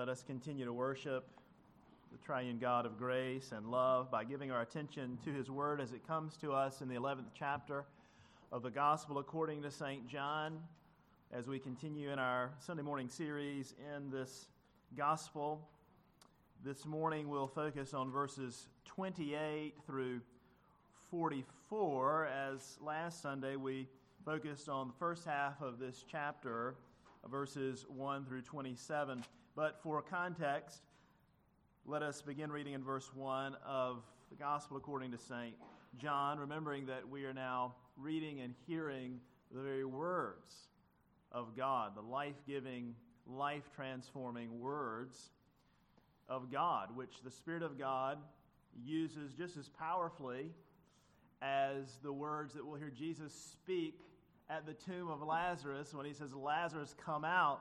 Let us continue to worship the triune God of grace and love by giving our attention to His Word as it comes to us in the 11th chapter of the Gospel according to St. John. As we continue in our Sunday morning series in this Gospel, this morning we'll focus on verses 28 through 44, as last Sunday we focused on the first half of this chapter, verses 1 through 27. But for context, let us begin reading in verse 1 of the Gospel according to St. John, remembering that we are now reading and hearing the very words of God, the life-giving, life-transforming words of God, which the Spirit of God uses just as powerfully as the words that we'll hear Jesus speak at the tomb of Lazarus when he says, "Lazarus, come out."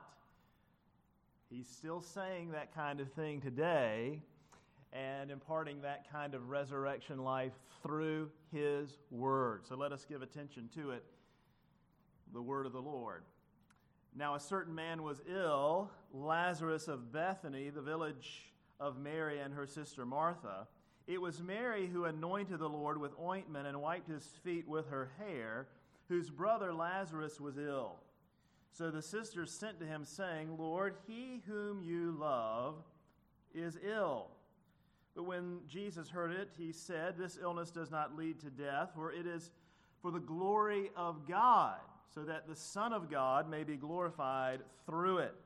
He's still saying that kind of thing today and imparting that kind of resurrection life through his word. So let us give attention to it, the word of the Lord. Now a certain man was ill, Lazarus of Bethany, the village of Mary and her sister Martha. It was Mary who anointed the Lord with ointment and wiped his feet with her hair, whose brother Lazarus was ill. So the sisters sent to him, saying, "Lord, he whom you love is ill." But when Jesus heard it, he said, "This illness does not lead to death, for it is for the glory of God, so that the Son of God may be glorified through it."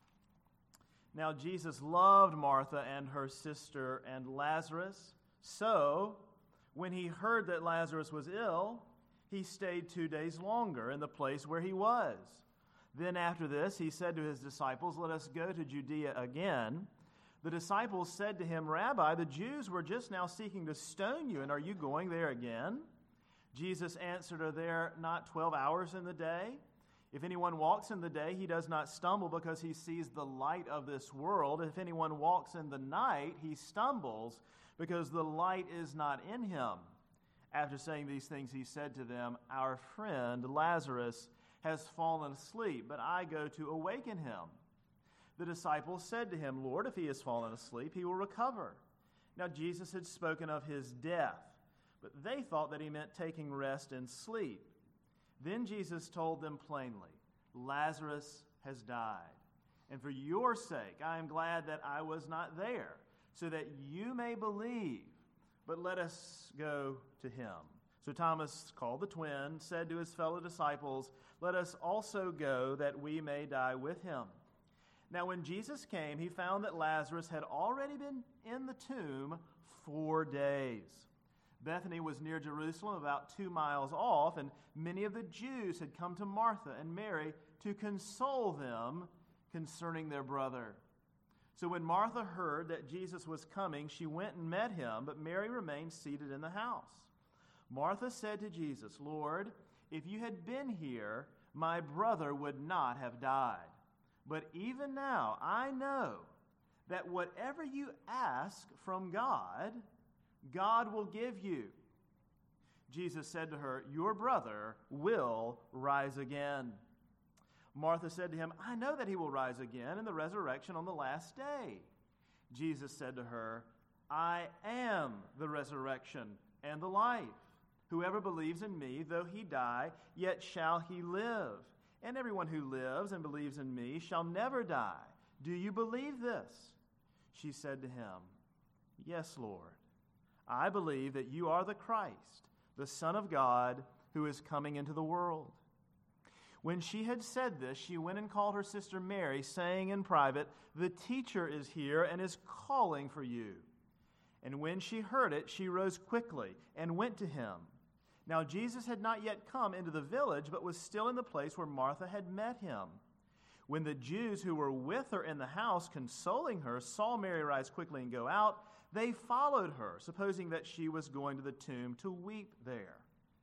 Now Jesus loved Martha and her sister and Lazarus. So when he heard that Lazarus was ill, he stayed 2 days longer in the place where he was. Then after this, he said to his disciples, "Let us go to Judea again." The disciples said to him, "Rabbi, the Jews were just now seeking to stone you, and are you going there again?" Jesus answered, "Are there not 12 hours in the day? If anyone walks in the day, he does not stumble because he sees the light of this world. If anyone walks in the night, he stumbles because the light is not in him." After saying these things, he said to them, "Our friend Lazarus has fallen asleep, but I go to awaken him." The disciples said to him, "Lord, if he has fallen asleep, he will recover." Now Jesus had spoken of his death, but they thought that he meant taking rest and sleep. Then Jesus told them plainly, "Lazarus has died, and for your sake I am glad that I was not there, so that you may believe. But let us go to him." So Thomas, called the twin, said to his fellow disciples, "Let us also go, that we may die with him." Now when Jesus came, he found that Lazarus had already been in the tomb 4 days. Bethany was near Jerusalem, about 2 miles off, and many of the Jews had come to Martha and Mary to console them concerning their brother. So when Martha heard that Jesus was coming, she went and met him, but Mary remained seated in the house. Martha said to Jesus, "Lord, if you had been here, my brother would not have died. But even now I know that whatever you ask from God, God will give you." Jesus said to her, "Your brother will rise again." Martha said to him, "I know that he will rise again in the resurrection on the last day." Jesus said to her, "I am the resurrection and the life. Whoever believes in me, though he die, yet shall he live. And everyone who lives and believes in me shall never die. Do you believe this?" She said to him, "Yes, Lord. I believe that you are the Christ, the Son of God, who is coming into the world." When she had said this, she went and called her sister Mary, saying in private, "The teacher is here and is calling for you." And when she heard it, she rose quickly and went to him. Now Jesus had not yet come into the village, but was still in the place where Martha had met him. When the Jews who were with her in the house, consoling her, saw Mary rise quickly and go out, they followed her, supposing that she was going to the tomb to weep there.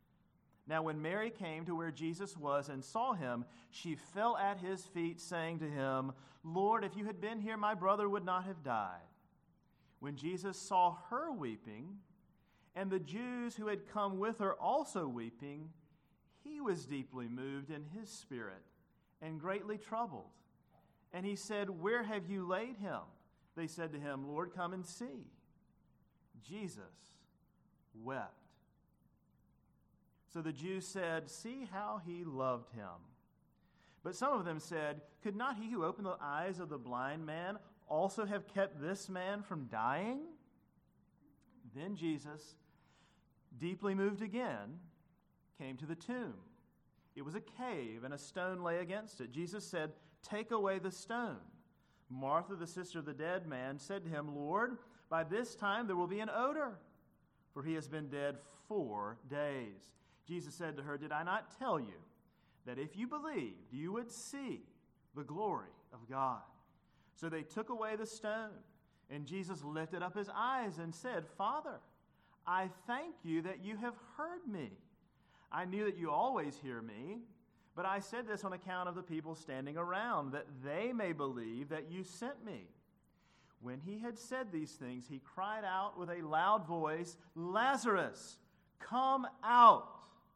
Now when Mary came to where Jesus was and saw him, she fell at his feet, saying to him, "Lord, if you had been here, my brother would not have died." When Jesus saw her weeping, and the Jews who had come with her also weeping, he was deeply moved in his spirit and greatly troubled. And he said, "Where have you laid him?" They said to him, "Lord, come and see." Jesus wept. So the Jews said, "See how he loved him." But some of them said, "Could not he who opened the eyes of the blind man also have kept this man from dying?" Then Jesus, deeply moved again, came to the tomb. It was a cave, and a stone lay against it. Jesus said, "Take away the stone." Martha, the sister of the dead man, said to him, "Lord, by this time there will be an odor, for he has been dead 4 days." Jesus said to her, "Did I not tell you that if you believed, you would see the glory of God?" So they took away the stone, and Jesus lifted up his eyes and said, "Father, I thank you that you have heard me. I knew that you always hear me, but I said this on account of the people standing around, that they may believe that you sent me." When he had said these things, he cried out with a loud voice, "Lazarus, come out!"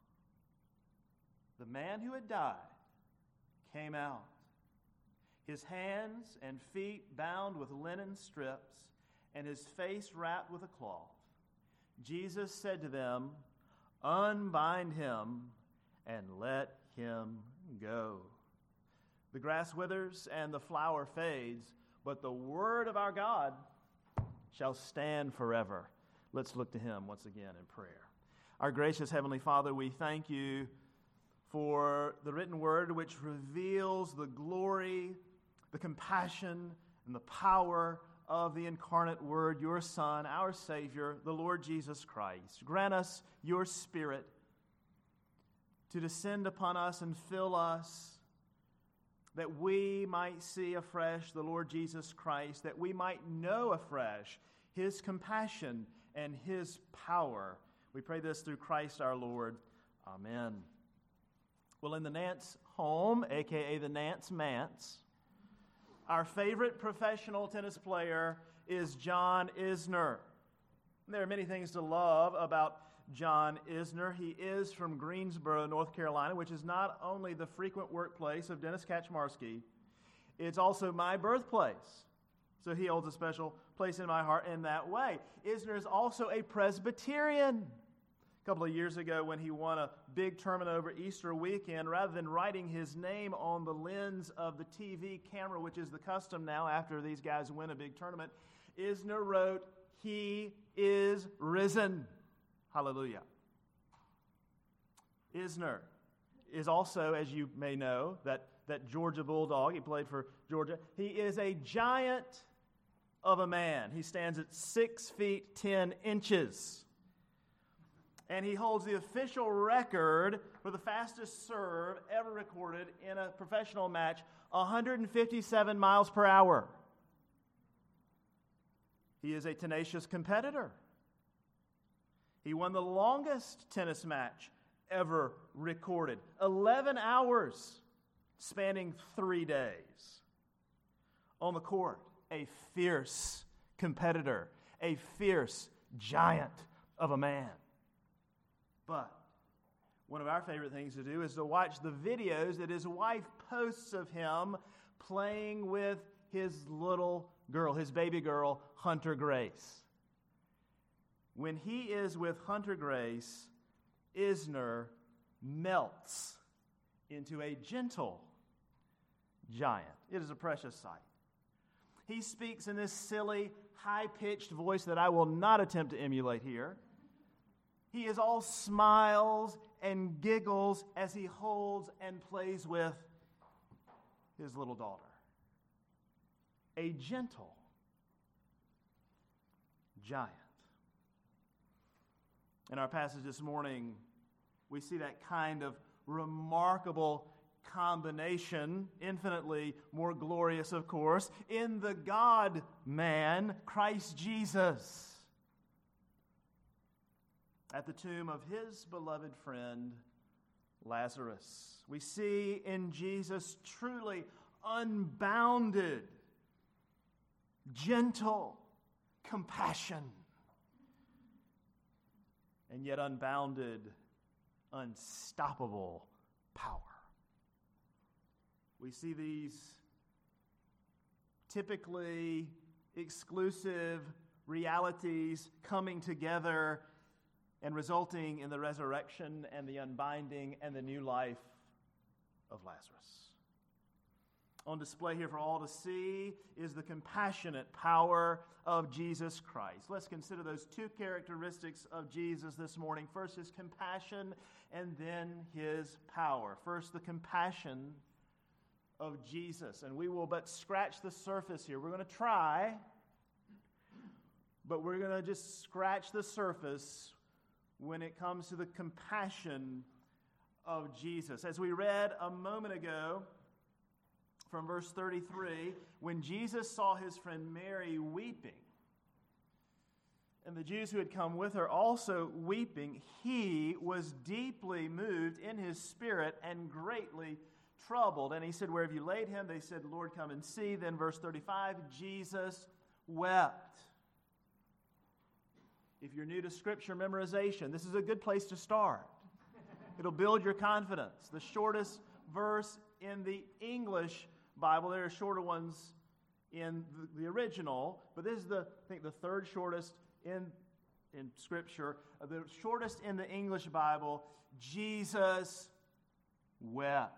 The man who had died came out, his hands and feet bound with linen strips, and his face wrapped with a cloth. Jesus said to them, "Unbind him and let him go." The grass withers and the flower fades, but the word of our God shall stand forever. Let's look to him once again in prayer. Our gracious Heavenly Father, we thank you for the written word which reveals the glory, the compassion, and the power of the incarnate Word, your Son, our Savior, the Lord Jesus Christ. Grant us your Spirit to descend upon us and fill us, that we might see afresh the Lord Jesus Christ, that we might know afresh his compassion and his power. We pray this through Christ our Lord. Amen. Well, in the Nance home, a.k.a. the Nance Manse, our favorite professional tennis player is John Isner. There are many things to love about John Isner. He is from Greensboro, North Carolina, which is not only the frequent workplace of Dennis Kaczmarski, it's also my birthplace. So he holds a special place in my heart in that way. Isner is also a Presbyterian. A couple of years ago, when he won a big tournament over Easter weekend, rather than writing his name on the lens of the TV camera, which is the custom now after these guys win a big tournament, Isner wrote, "He is risen." Hallelujah. Isner is also, as you may know, that Georgia Bulldog. He played for Georgia. He is a giant of a man. He stands at 6 feet 10 inches. And he holds the official record for the fastest serve ever recorded in a professional match, 157 miles per hour. He is a tenacious competitor. He won the longest tennis match ever recorded, 11 hours, spanning 3 days. On the court, a fierce competitor, a fierce giant of a man. But one of our favorite things to do is to watch the videos that his wife posts of him playing with his little girl, his baby girl, Hunter Grace. When he is with Hunter Grace, Isner melts into a gentle giant. It is a precious sight. He speaks in this silly, high-pitched voice that I will not attempt to emulate here. He is all smiles and giggles as he holds and plays with his little daughter. A gentle giant. In our passage this morning, we see that kind of remarkable combination, infinitely more glorious, of course, in the God-man, Christ Jesus, at the tomb of his beloved friend, Lazarus. We see in Jesus truly unbounded, gentle compassion, and yet unbounded, unstoppable power. We see these typically exclusive realities coming together and resulting in the resurrection and the unbinding and the new life of Lazarus. On display here for all to see is the compassionate power of Jesus Christ. Let's consider those two characteristics of Jesus this morning. First, his compassion, and then his power. First, the compassion of Jesus. And we will but scratch the surface here. We're going to try, but we're going to just scratch the surface when it comes to the compassion of Jesus. As we read a moment ago, from verse 33, when Jesus saw his friend Mary weeping, and the Jews who had come with her also weeping, he was deeply moved in his spirit and greatly troubled. And he said, "Where have you laid him?" They said, "Lord, come and see." Then verse 35, Jesus wept. If you're new to Scripture memorization, this is a good place to start. It'll build your confidence. The shortest verse in the English Bible. There are shorter ones in the original, but this is I think the third shortest in Scripture. The shortest in the English Bible. Jesus wept.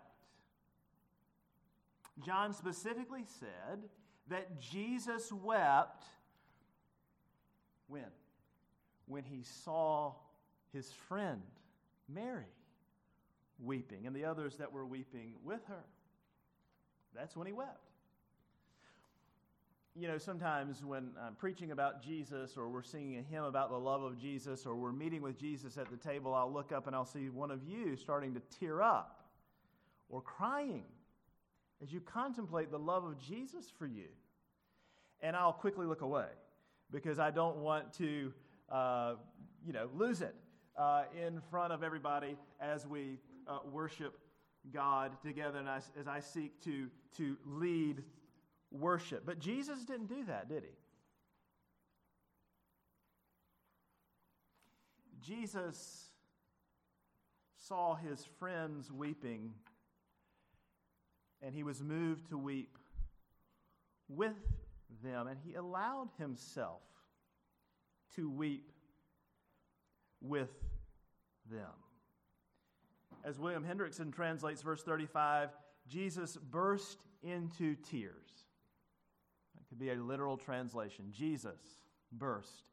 John specifically said that Jesus wept when? When he saw his friend Mary weeping and the others that were weeping with her. That's when he wept. You know, sometimes when I'm preaching about Jesus, or we're singing a hymn about the love of Jesus, or we're meeting with Jesus at the table, I'll look up and I'll see one of you starting to tear up or crying as you contemplate the love of Jesus for you. And I'll quickly look away because I don't want to, lose it in front of everybody as we worship God together, and as I seek to lead worship. But Jesus didn't do that, did he? Jesus saw his friends weeping, and he was moved to weep with them, and he allowed himself to weep with them. As William Hendrickson translates verse 35, Jesus burst into tears. That could be a literal translation. Jesus burst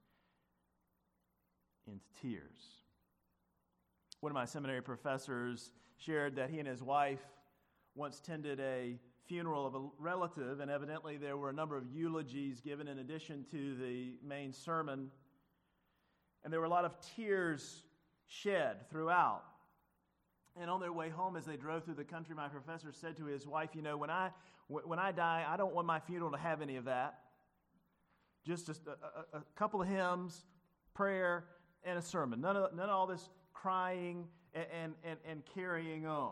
into tears. One of my seminary professors shared that he and his wife once tended a funeral of a relative, and evidently there were a number of eulogies given in addition to the main sermon, and there were a lot of tears shed throughout. And on their way home, as they drove through the country, my professor said to his wife, when I die, I don't want my funeral to have any of that. Just a couple of hymns, prayer, and a sermon. None of all this crying and carrying on.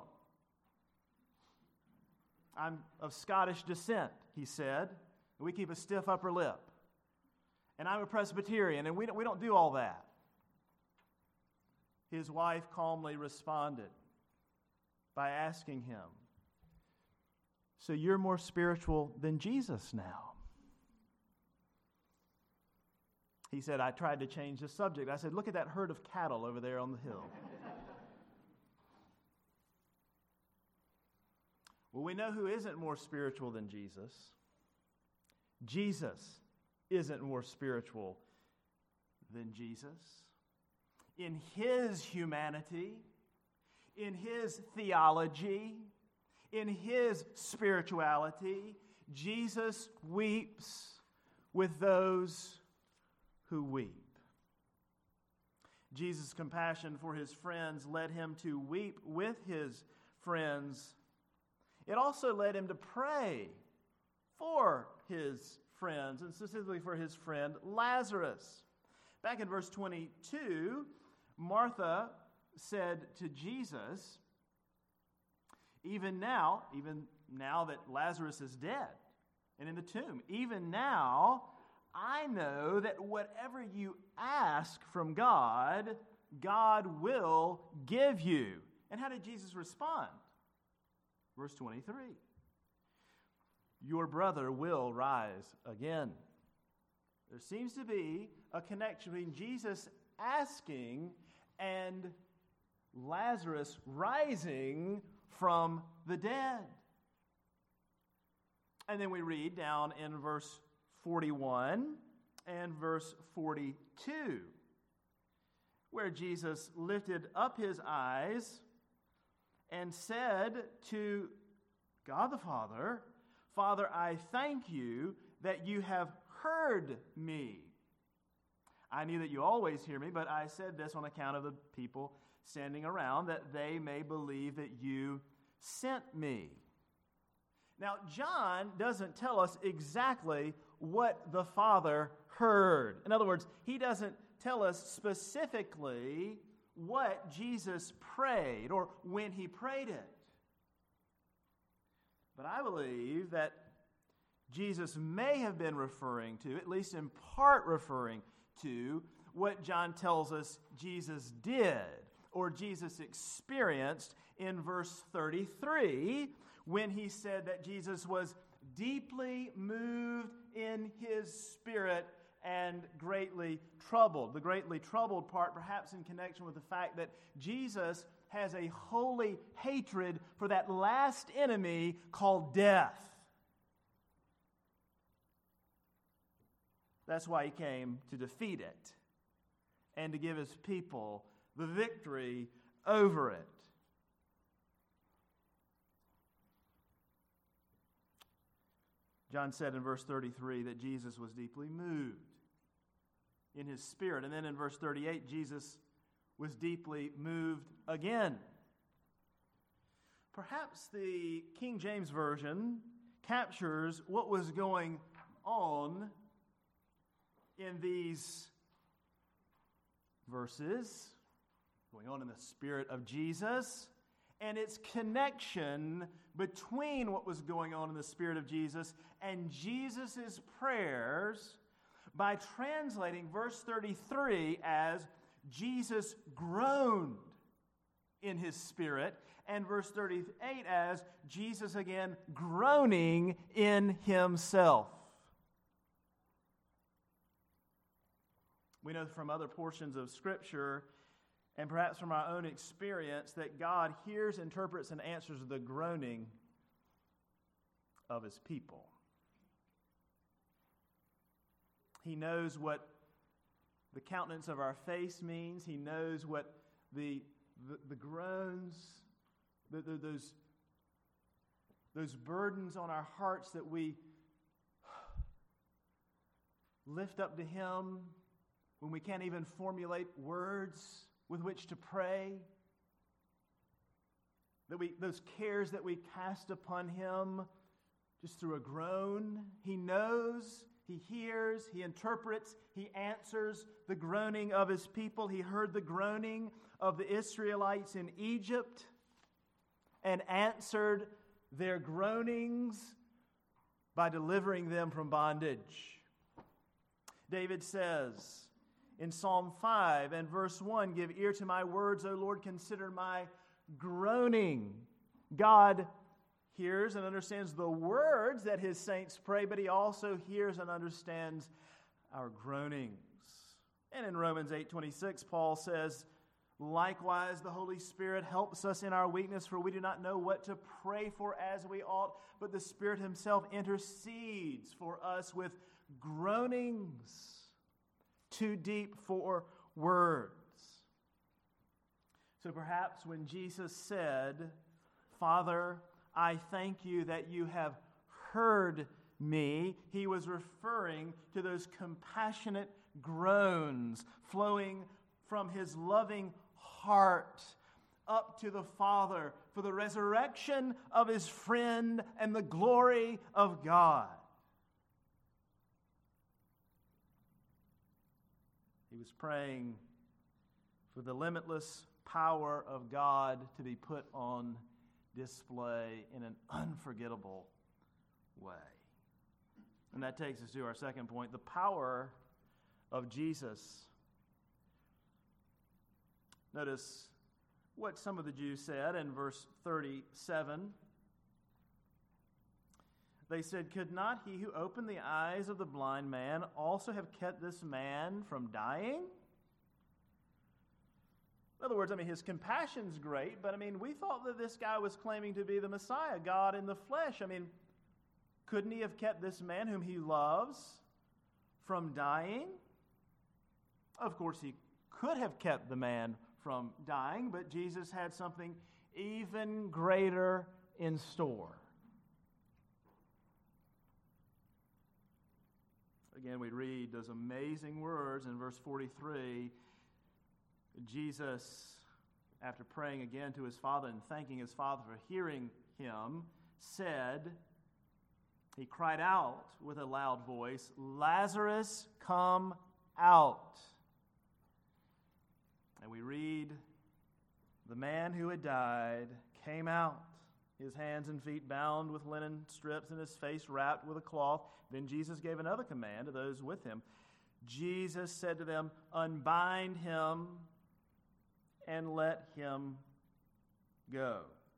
I'm of Scottish descent, he said. We keep a stiff upper lip. And I'm a Presbyterian, and we don't do all that. His wife calmly responded by asking him, "So you're more spiritual than Jesus now?" He said, "I tried to change the subject. I said, look at that herd of cattle over there on the hill." Well, we know who isn't more spiritual than Jesus. Jesus isn't more spiritual than Jesus. In his humanity, in his theology, in his spirituality, Jesus weeps with those who weep. Jesus' compassion for his friends led him to weep with his friends. It also led him to pray for his friends, and specifically for his friend Lazarus. Back in verse 22, Martha said to Jesus, even now that Lazarus is dead and in the tomb, even now, I know that whatever you ask from God, God will give you. And how did Jesus respond? Verse 23. your brother will rise again. There seems to be a connection between Jesus asking and Lazarus rising from the dead. And then we read down in verse 41 and verse 42, where Jesus lifted up his eyes and said to God the Father, Father, I thank you that you have heard me. I knew that you always hear me, but I said this on account of the people standing around, that they may believe that you sent me. Now, John doesn't tell us exactly what the Father heard. In other words, he doesn't tell us specifically what Jesus prayed or when he prayed it. But I believe that Jesus may have been referring to, at least in part referring to, what John tells us Jesus did or Jesus experienced in verse 33 when he said that Jesus was deeply moved in his spirit and greatly troubled. The greatly troubled part perhaps in connection with the fact that Jesus has a holy hatred for that last enemy called death. That's why he came to defeat it and to give his people the victory over it. John said in verse 33 that Jesus was deeply moved in his spirit. And then in verse 38, Jesus was deeply moved again. Perhaps the King James Version captures what was going on in these verses, going on in the spirit of Jesus, and its connection between what was going on in the spirit of Jesus and Jesus' prayers by translating verse 33 as Jesus groaned in his spirit, and verse 38 as Jesus again groaning in himself. We know from other portions of Scripture, and perhaps from our own experience, that God hears, interprets, and answers the groaning of his people. He knows what the countenance of our face means. He knows what the groans, those burdens on our hearts that we lift up to him when we can't even formulate words with which to pray, those cares that we cast upon him just through a groan. He knows, he hears, he interprets, he answers the groaning of his people. He heard the groaning of the Israelites in Egypt and answered their groanings by delivering them from bondage. David says in Psalm 5 and verse 1, "Give ear to my words, O Lord, consider my groaning." God hears and understands the words that his saints pray, but he also hears and understands our groanings. And in Romans 8:26, Paul says, "Likewise, the Holy Spirit helps us in our weakness, for we do not know what to pray for as we ought, but the Spirit himself intercedes for us with groanings too deep for words." So perhaps when Jesus said, "Father, I thank you that you have heard me," he was referring to those compassionate groans flowing from his loving heart up to the Father for the resurrection of his friend and the glory of God. He was praying for the limitless power of God to be put on display in an unforgettable way. And that takes us to our second point, the power of Jesus. Notice what some of the Jews said in verse 37. They said, "Could not he who opened the eyes of the blind man also have kept this man from dying?" In other words, his compassion's great, but we thought that this guy was claiming to be the Messiah, God in the flesh. Couldn't he have kept this man whom he loves from dying? Of course, he could have kept the man from dying, but Jesus had something even greater in store. Again, we read those amazing words in verse 43. Jesus, after praying again to his Father and thanking his Father for hearing him, he cried out with a loud voice, "Lazarus, come out." And we read, the man who had died came out, his hands and feet bound with linen strips and his face wrapped with a cloth. Then Jesus gave another command to those with him. Jesus said to them, "Unbind him and let him go."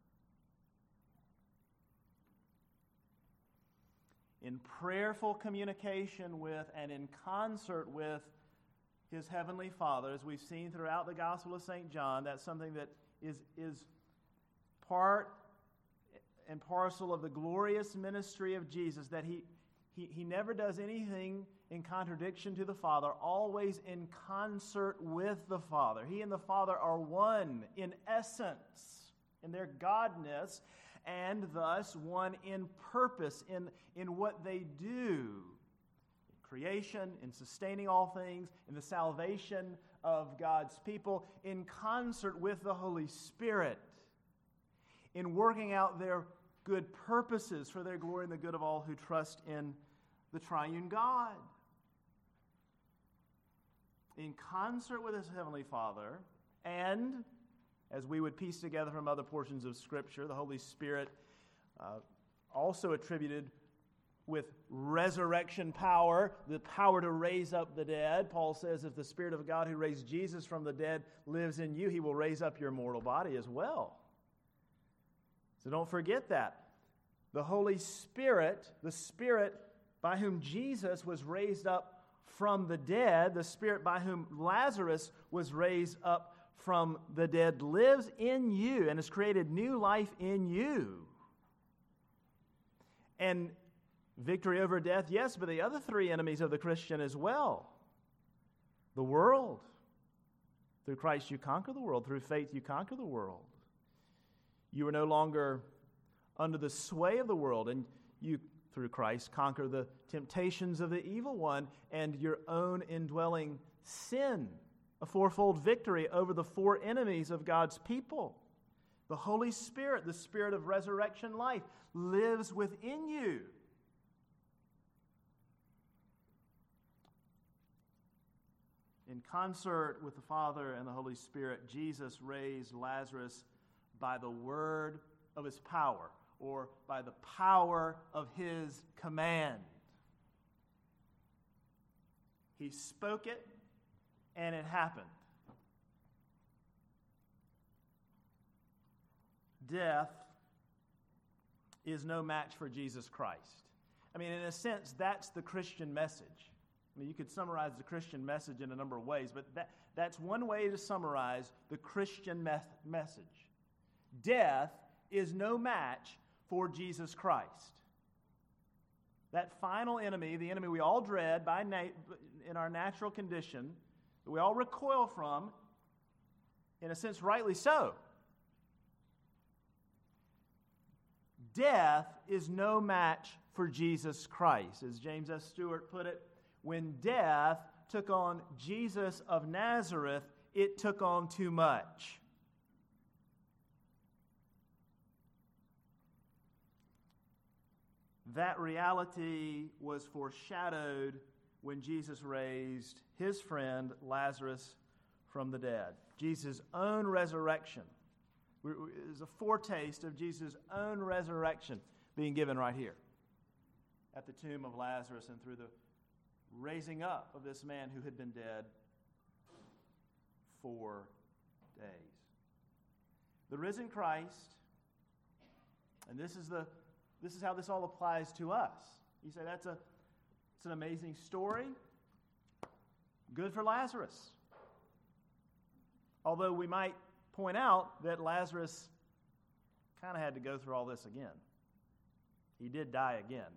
In prayerful communication with and in concert with his heavenly Father, as we've seen throughout the Gospel of St. John, that's something that is part and parcel of the glorious ministry of Jesus, that he never does anything in contradiction to the Father, always in concert with the Father. He and the Father are one in essence, in their godness, and thus one in purpose, in what they do. In creation, in sustaining all things, in the salvation of God's people, in concert with the Holy Spirit, in working out their good purposes for their glory and the good of all who trust in the triune God. In concert with his heavenly Father, and as we would piece together from other portions of Scripture, the Holy Spirit also attributed with resurrection power, the power to raise up the dead. Paul says, if the Spirit of God who raised Jesus from the dead lives in you, he will raise up your mortal body as well. So don't forget that. The Holy Spirit, the Spirit by whom Jesus was raised up from the dead, the Spirit by whom Lazarus was raised up from the dead, lives in you and has created new life in you. And victory over death, yes, but the other three enemies of the Christian as well. The world. Through Christ you conquer the world. Through faith you conquer the world. You are no longer under the sway of the world, and you, through Christ, conquer the temptations of the evil one and your own indwelling sin. A fourfold victory over the four enemies of God's people. The Holy Spirit, the Spirit of resurrection life, lives within you. In concert with the Father and the Holy Spirit, Jesus raised Lazarus by the word of his power, or by the power of his command. He spoke it, and it happened. Death is no match for Jesus Christ. In a sense, that's the Christian message. You could summarize the Christian message in a number of ways, but that's one way to summarize the Christian message. Death is no match for Jesus Christ. That final enemy, the enemy we all dread in our natural condition, that we all recoil from, in a sense rightly so. Death is no match for Jesus Christ. As James S. Stewart put it, when death took on Jesus of Nazareth, it took on too much. That reality was foreshadowed when Jesus raised his friend Lazarus from the dead. Jesus' own resurrection is a foretaste of Jesus' own resurrection being given right here at the tomb of Lazarus and through the raising up of this man who had been dead 4 days. The risen Christ, and this is the this is how this all applies to us. You say, it's an amazing story. Good for Lazarus. Although we might point out that Lazarus kind of had to go through all this again. He did die again.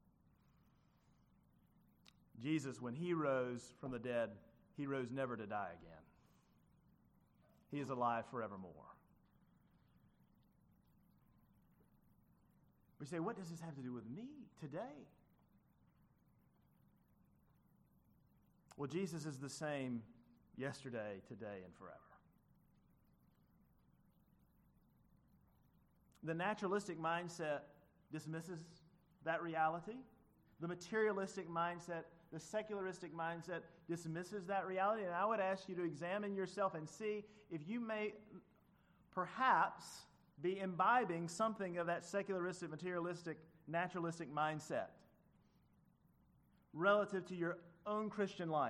Jesus, when he rose from the dead, he rose never to die again. He is alive forevermore. We say, what does this have to do with me today? Well, Jesus is the same yesterday, today, and forever. The naturalistic mindset dismisses that reality. The materialistic mindset, the secularistic mindset dismisses that reality. And I would ask you to examine yourself and see if you may perhaps be imbibing something of that secularistic, materialistic, naturalistic mindset relative to your own Christian life.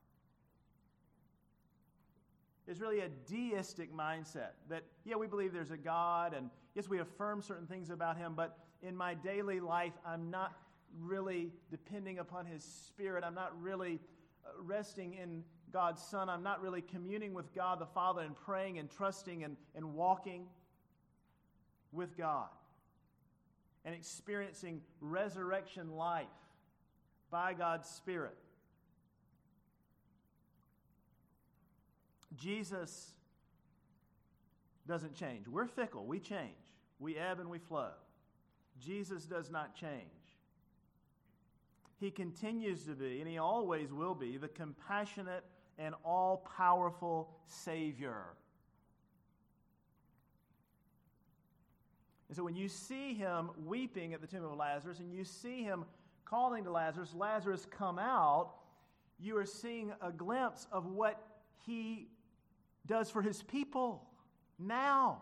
It's really a deistic mindset that, we believe there's a God, and yes, we affirm certain things about him, but in my daily life, I'm not really depending upon his Spirit. I'm not really resting in God's Son. I'm not really communing with God the Father and praying and trusting and walking with God and experiencing resurrection life by God's Spirit. Jesus doesn't change. We're fickle. We change. We ebb and we flow. Jesus does not change. He continues to be, and he always will be, the compassionate and all-powerful Savior. And so when you see him weeping at the tomb of Lazarus, and you see him calling to Lazarus, Lazarus, come out, you are seeing a glimpse of what he does for his people now.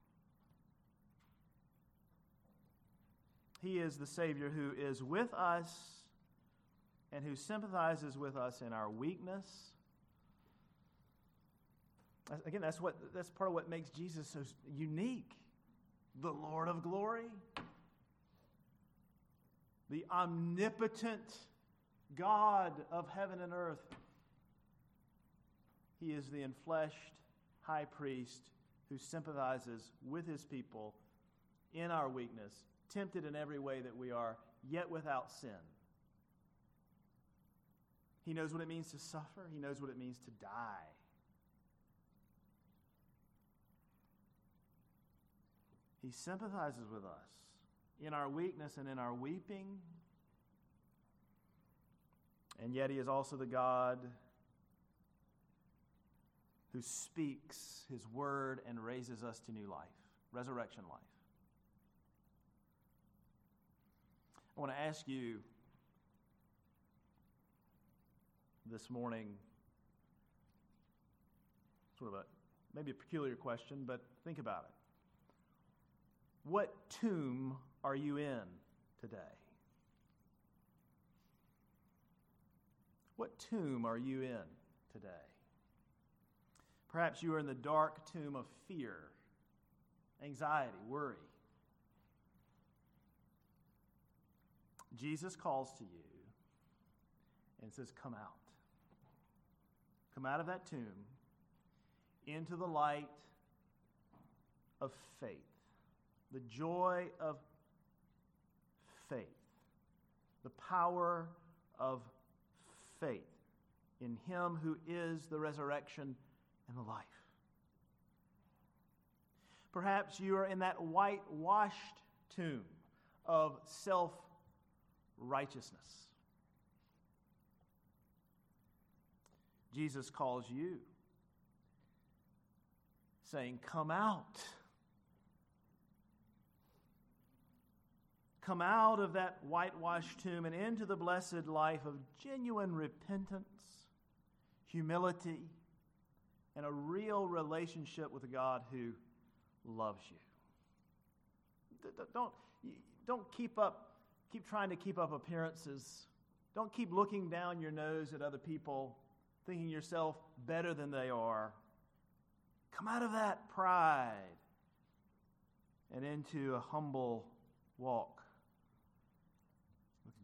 He is the Savior who is with us and who sympathizes with us in our weakness. Again, that's part of what makes Jesus so unique. The Lord of glory, the omnipotent God of heaven and earth. He is the enfleshed high priest who sympathizes with his people in our weakness, tempted in every way that we are, yet without sin. He knows what it means to suffer. He knows what it means to die. He sympathizes with us in our weakness and in our weeping. And yet he is also the God who speaks his word and raises us to new life, resurrection life. I want to ask you this morning, sort of maybe a peculiar question, but think about it. What tomb are you in today? What tomb are you in today? Perhaps you are in the dark tomb of fear, anxiety, worry. Jesus calls to you and says, come out. Come out of that tomb into the light of faith, the joy of faith, the power of faith in him who is the resurrection and the life. Perhaps you are in that whitewashed tomb of self-righteousness. Jesus calls you, saying, come out. Come out of that whitewashed tomb and into the blessed life of genuine repentance, humility, and a real relationship with a God who loves you. Don't keep trying to keep up appearances. Don't keep looking down your nose at other people, thinking yourself better than they are. Come out of that pride and into a humble walk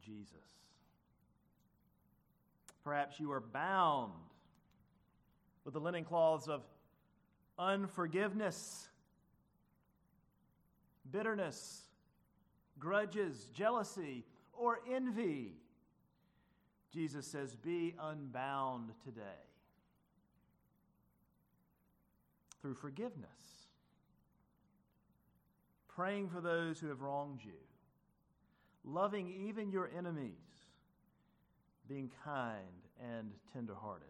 Jesus. Perhaps you are bound with the linen cloths of unforgiveness, bitterness, grudges, jealousy, or envy. Jesus says, be unbound today through forgiveness, praying for those who have wronged you, loving even your enemies, being kind and tenderhearted.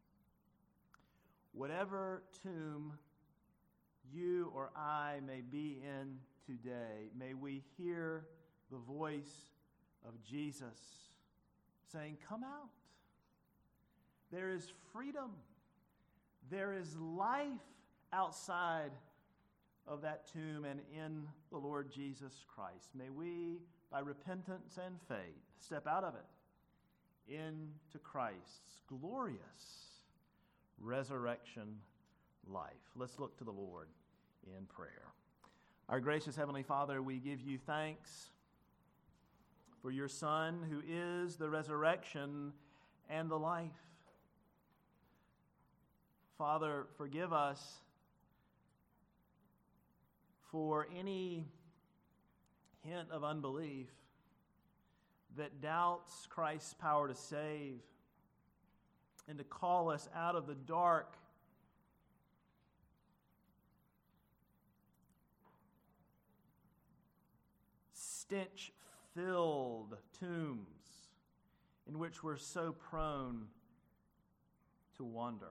Whatever tomb you or I may be in today, may we hear the voice of Jesus saying, come out. There is freedom. There is life outside of that tomb and in the Lord Jesus Christ. May we, by repentance and faith, step out of it into Christ's glorious resurrection life. Let's look to the Lord in prayer. Our gracious Heavenly Father, we give you thanks for your Son, who is the resurrection and the life. Father, forgive us for any hint of unbelief that doubts Christ's power to save and to call us out of the dark stench-filled tombs in which we're so prone to wander.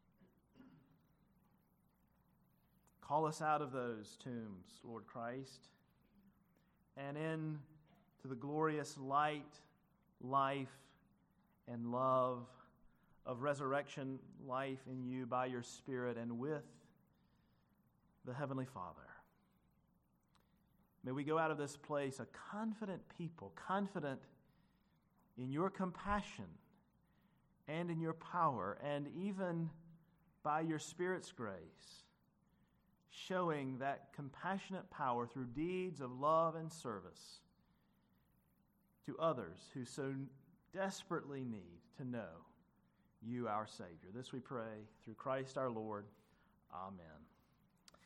Call us out of those tombs, Lord Christ, and into the glorious light, life, and love of resurrection life in you by your Spirit and with the Heavenly Father. May we go out of this place a confident people, confident in your compassion and in your power, and even by your Spirit's grace, showing that compassionate power through deeds of love and service to others who so desperately need to know you, our Savior. This we pray through Christ our Lord. Amen.